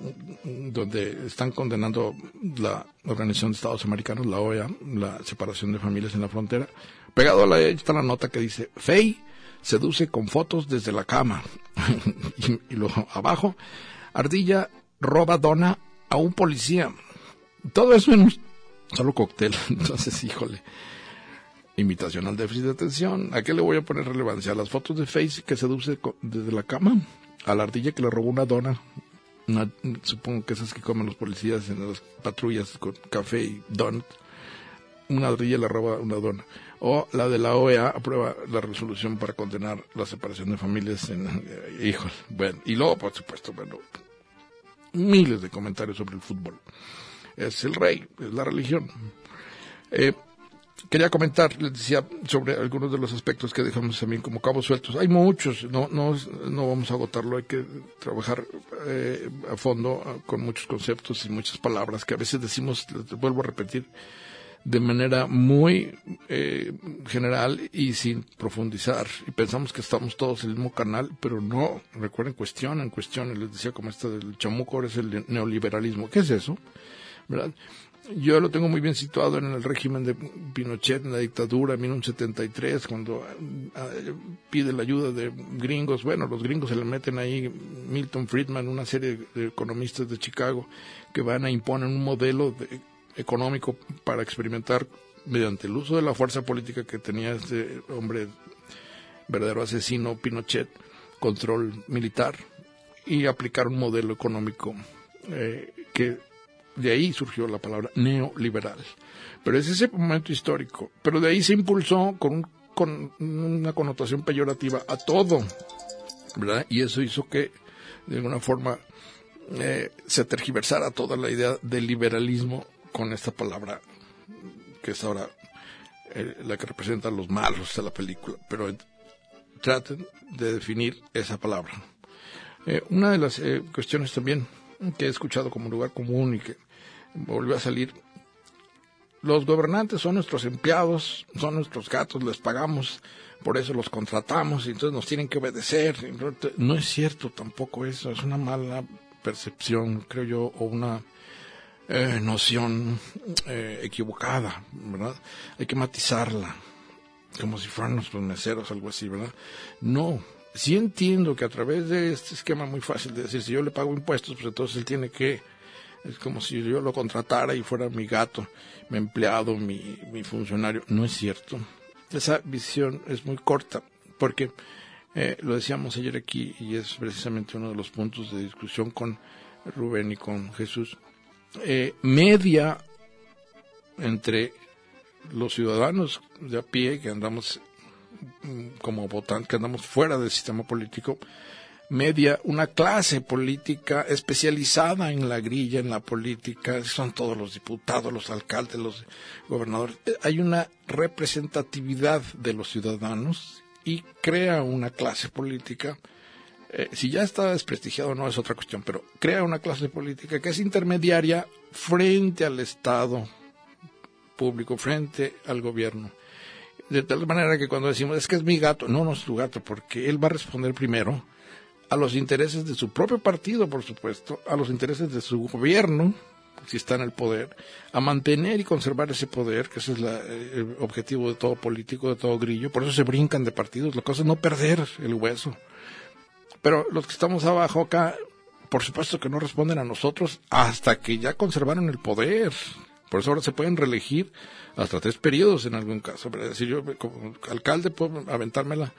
donde están condenando la Organización de Estados Americanos, la O E A, la separación de familias en la frontera, pegado a la está la nota que dice, Fey seduce con fotos desde la cama. y, y luego abajo, Ardilla roba dona a un policía. Todo eso en un solo cóctel. Entonces, híjole, invitación al déficit de atención. ¿A qué le voy a poner relevancia? ¿A las fotos de Face que seduce desde la cama? ¿A la ardilla que le robó una dona? Una, supongo que esas que comen los policías en las patrullas con café y donut. Una ardilla le roba una dona. O la de la O E A aprueba la resolución para condenar la separación de familias en... Eh, híjole, bueno. Y luego, por supuesto, bueno, miles de comentarios sobre el fútbol. Es el rey, es la religión. Eh, quería comentar, les decía, sobre algunos de los aspectos que dejamos también como cabos sueltos. Hay muchos, no no no vamos a agotarlo, hay que trabajar eh, a fondo con muchos conceptos y muchas palabras que a veces decimos, les vuelvo a repetir, de manera muy eh, general y sin profundizar, y pensamos que estamos todos en el mismo canal, pero no. Recuerden, cuestionan, cuestionan. Les decía, como esta del chamuco, ahora es el neoliberalismo. ¿Qué es eso? ¿Verdad? Yo lo tengo muy bien situado en el régimen de Pinochet, en la dictadura, en mil novecientos setenta y tres, cuando uh, pide la ayuda de gringos. Bueno, los gringos se le meten ahí, Milton Friedman, una serie de economistas de Chicago, que van a imponer un modelo de económico para experimentar, mediante el uso de la fuerza política que tenía este hombre verdadero asesino Pinochet, control militar, y aplicar un modelo económico eh, que de ahí surgió la palabra neoliberal. Pero es ese momento histórico, pero de ahí se impulsó con, un, con una connotación peyorativa a todo, ¿verdad? Y eso hizo que de alguna forma eh, se tergiversara toda la idea del liberalismo con esta palabra que es ahora eh, la que representa a los malos de la película, pero eh, traten de definir esa palabra. Eh, una de las eh, cuestiones también que he escuchado como lugar común y que volvió a salir, los gobernantes son nuestros empleados, son nuestros gatos, les pagamos, por eso los contratamos y entonces nos tienen que obedecer. No es cierto tampoco eso, es una mala percepción, creo yo, o una Eh, noción eh, equivocada, ¿verdad? Hay que matizarla, como si fueran nuestros meseros, algo así, ¿verdad? No, sí entiendo que a través de este esquema muy fácil de decir, si yo le pago impuestos, pues entonces él tiene que, es como si yo lo contratara y fuera mi gato, mi empleado, mi, mi funcionario. No es cierto. Esa visión es muy corta, porque eh, lo decíamos ayer aquí, y es precisamente uno de los puntos de discusión con Rubén y con Jesús. Eh, media entre los ciudadanos de a pie que andamos como votantes, que andamos fuera del sistema político, media una clase política especializada en la grilla, en la política, son todos los diputados, los alcaldes, los gobernadores. Hay una representatividad de los ciudadanos y crea una clase política, eh, si ya está desprestigiado no es otra cuestión, pero crea una clase política que es intermediaria frente al Estado público, frente al gobierno. De tal manera que cuando decimos, es que es mi gato, no, no es tu gato, porque él va a responder primero a los intereses de su propio partido, por supuesto, a los intereses de su gobierno, si está en el poder, a mantener y conservar ese poder, que ese es la, el objetivo de todo político, de todo grillo. Por eso se brincan de partidos, la cosa es no perder el hueso. Pero los que estamos abajo acá, por supuesto que no responden a nosotros hasta que ya conservaron el poder. Por eso ahora se pueden reelegir hasta tres periodos en algún caso. Es decir, yo como alcalde puedo aventármela.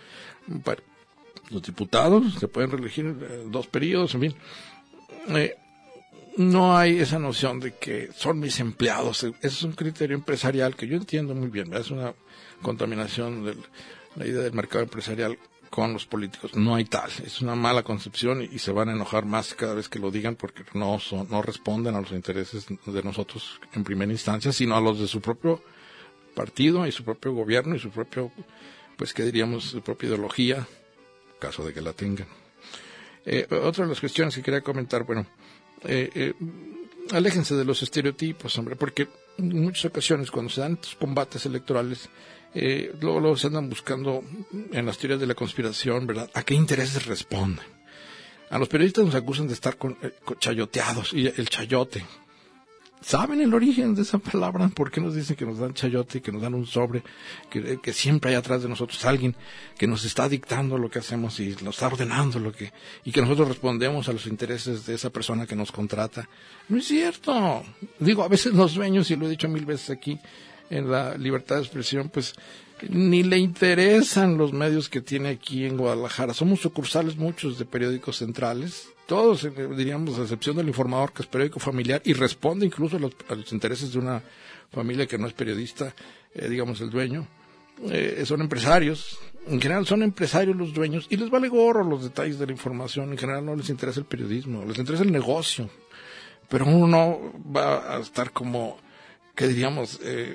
Los diputados se pueden reelegir eh, dos periodos, en fin. Eh, no hay esa noción de que son mis empleados. Ese es un criterio empresarial que yo entiendo muy bien. Es una contaminación de la idea del mercado empresarial con los políticos. No hay tal. Es una mala concepción y, y se van a enojar más cada vez que lo digan porque no son, no responden a los intereses de nosotros en primera instancia, sino a los de su propio partido y su propio gobierno y su propio, pues, ¿qué diríamos? Su propia ideología, caso de que la tengan. Eh, otra de las cuestiones que quería comentar, bueno, eh, eh, aléjense de los estereotipos, hombre, porque en muchas ocasiones cuando se dan estos combates electorales, eh, luego, luego se andan buscando en las teorías de la conspiración, ¿verdad? ¿A qué intereses responden? A los periodistas nos acusan de estar con, eh, con chayoteados, y el chayote. ¿Saben el origen de esa palabra? ¿Por qué nos dicen que nos dan chayote, que nos dan un sobre, que, que siempre hay atrás de nosotros alguien que nos está dictando lo que hacemos y nos está ordenando lo que, y que nosotros respondemos a los intereses de esa persona que nos contrata? No es cierto. Digo, a veces los dueños, y lo he dicho mil veces aquí, en la libertad de expresión, pues ni le interesan los medios que tiene aquí en Guadalajara. Somos sucursales muchos de periódicos centrales, todos, diríamos, a excepción del Informador, que es periódico familiar y responde incluso a los, a los intereses de una familia que no es periodista, eh, digamos, el dueño. Eh, son empresarios, en general son empresarios los dueños, y les vale gorro los detalles de la información. En general no les interesa el periodismo, les interesa el negocio. Pero uno no va a estar como, que diríamos, eh,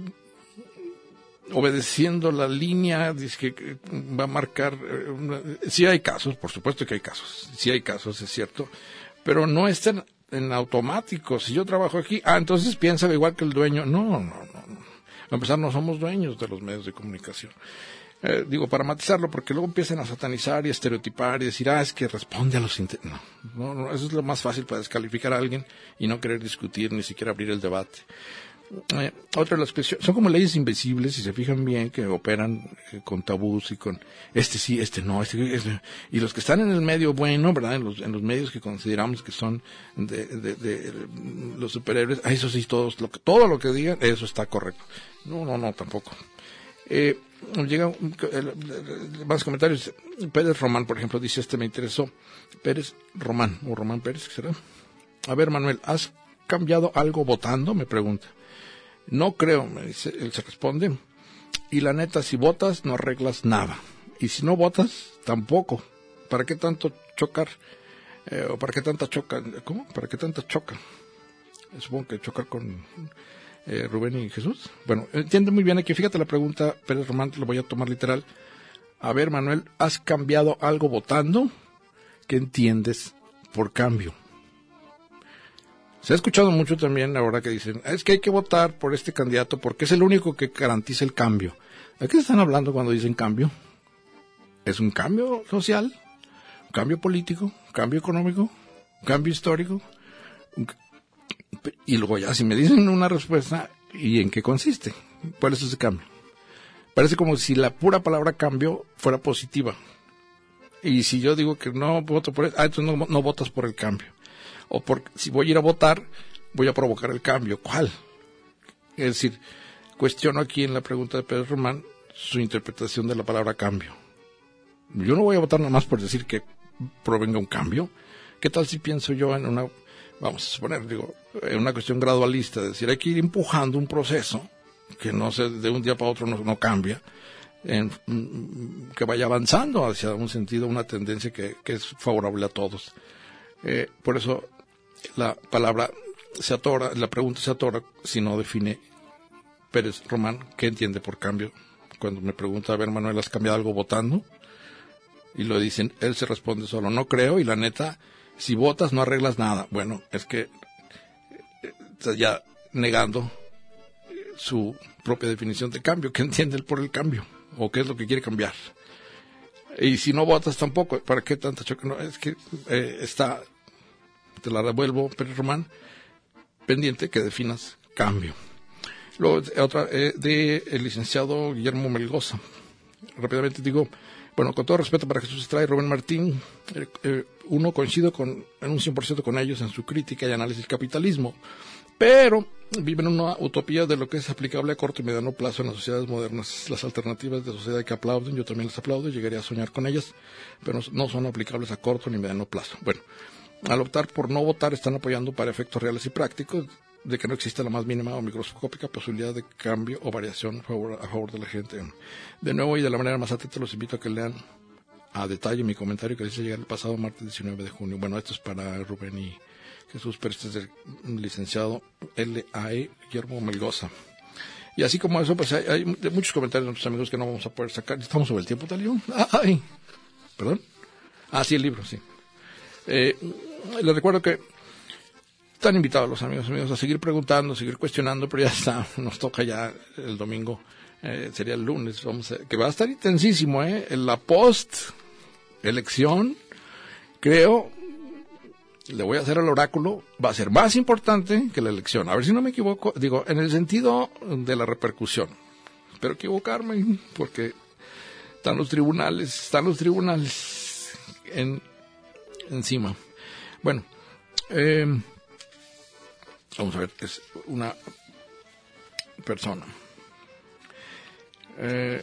obedeciendo la línea, dice que va a marcar. Eh, una, sí hay casos, por supuesto que hay casos, sí hay casos, es cierto, pero no están en automático. Si yo trabajo aquí, ah, entonces piensa igual que el dueño. No, no, no, no. A empezar, no somos dueños de los medios de comunicación. Eh, digo, para matizarlo, porque luego empiezan a satanizar y estereotipar y decir, ah, es que responde a los intereses. No, no, no, eso es lo más fácil para descalificar a alguien y no querer discutir, ni siquiera abrir el debate. Eh, otra de las cuestiones, son como leyes invisibles, si se fijan bien, que operan eh, con tabús y con este sí, este no, este, este, y los que están en el medio bueno, ¿verdad? En los, en los medios que consideramos que son de, de, de, de los superhéroes, a eso sí, todos, lo que, todo lo que digan, eso está correcto. No, no, no, tampoco. Eh, Llegan más comentarios. Pérez Román, por ejemplo, dice, este me interesó. Pérez Román, o Román Pérez, ¿qué será? A ver, Manuel, ¿has cambiado algo votando? Me pregunta. No creo, me dice, él se responde. Y la neta, si votas, no arreglas nada. Y si no votas, tampoco. ¿Para qué tanto chocar? Eh, ¿O para qué tanta choca? ¿Cómo? ¿Para qué tanta choca? Supongo que chocar con eh, Rubén y Jesús. Bueno, entiende muy bien aquí. Fíjate la pregunta, Pérez Román, lo voy a tomar literal. A ver, Manuel, ¿has cambiado algo votando? ¿Qué entiendes por cambio? Se ha escuchado mucho también ahora que dicen, es que hay que votar por este candidato porque es el único que garantiza el cambio. ¿De qué están hablando cuando dicen cambio? ¿Es un cambio social? ¿Un cambio político? ¿Un cambio económico? ¿Un cambio histórico? Un... Y luego ya, si me dicen una respuesta, ¿y en qué consiste? ¿Cuál es ese cambio? Parece como si la pura palabra cambio fuera positiva. Y si yo digo que no voto por él, ah, entonces no, no votas por el cambio. O por, si voy a ir a votar, voy a provocar el cambio. ¿Cuál? Es decir, cuestiono aquí en la pregunta de Pedro Román su interpretación de la palabra cambio. Yo no voy a votar nada más por decir que provenga un cambio. ¿Qué tal si pienso yo en una, vamos a suponer, digo, en una cuestión gradualista, es decir, hay que ir empujando un proceso que no se, de un día para otro no, no cambia, en, que vaya avanzando hacia un sentido, una tendencia que, que es favorable a todos. Eh, por eso la palabra se atora, la pregunta se atora si no define Pérez Román qué entiende por cambio. Cuando me pregunta, a ver, Manuel, ¿has cambiado algo votando? Y lo dicen, él se responde solo, no creo, y la neta, si votas no arreglas nada. Bueno, es que está ya negando su propia definición de cambio. ¿Qué entiende él por el cambio? ¿O qué es lo que quiere cambiar? Y si no votas tampoco, ¿para qué tanta choque? No, es que eh, está, te la devuelvo, Pérez Román, pendiente que definas cambio. Luego, otra, eh, de el licenciado Guillermo Melgoza. Rápidamente digo, bueno, con todo respeto para Jesús Estrada y Rubén Martín, eh, eh, uno coincido con, en un cien por ciento con ellos en su crítica y análisis del capitalismo, pero viven una utopía de lo que es aplicable a corto y mediano plazo en las sociedades modernas. Las alternativas de sociedad que aplauden, yo también las aplaudo, llegaría a soñar con ellas, pero no son aplicables a corto ni mediano plazo. Bueno, al optar por no votar, están apoyando para efectos reales y prácticos de que no exista la más mínima o microscópica posibilidad de cambio o variación a favor, a favor de la gente. De nuevo y de la manera más atenta los invito a que lean a detalle mi comentario que les hice llegar el pasado martes diecinueve de junio. Bueno, esto es para Rubén y Jesús, pero este es del licenciado L A E Guillermo Melgoza. Y así como eso, pues hay, hay muchos comentarios de nuestros amigos que no vamos a poder sacar. Estamos sobre el tiempo, Talio. Ay, perdón. Ah, sí, el libro, sí. Eh, les recuerdo que están invitados los amigos amigos a seguir preguntando, a seguir cuestionando, pero ya está, nos toca ya el domingo, eh, sería el lunes, vamos a, que va a estar intensísimo, eh, en la post elección, creo, le voy a hacer el oráculo, va a ser más importante que la elección, a ver si no me equivoco, digo, en el sentido de la repercusión, espero equivocarme, porque están los tribunales, están los tribunales en, encima. Bueno, eh, vamos a ver, es una persona. Eh,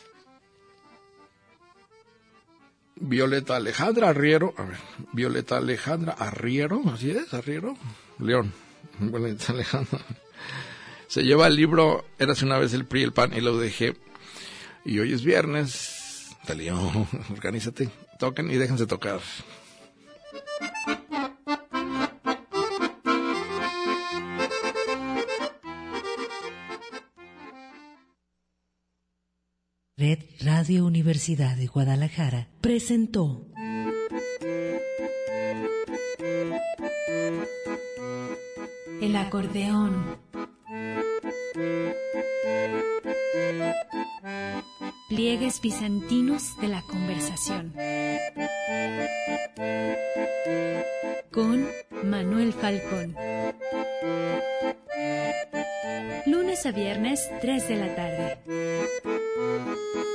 Violeta Alejandra Arriero, a ver, Violeta Alejandra Arriero, así es, Arriero, León, Violeta Alejandra. Se lleva el libro Érase una vez el P R I, el P A N y la U D G. Y hoy es viernes, Talio, organízate, toquen y déjense tocar. Red Radio Universidad de Guadalajara presentó El acordeón. Pliegues bizantinos de la conversación. Con Manuel Falcón. Lunes a viernes, tres de la tarde.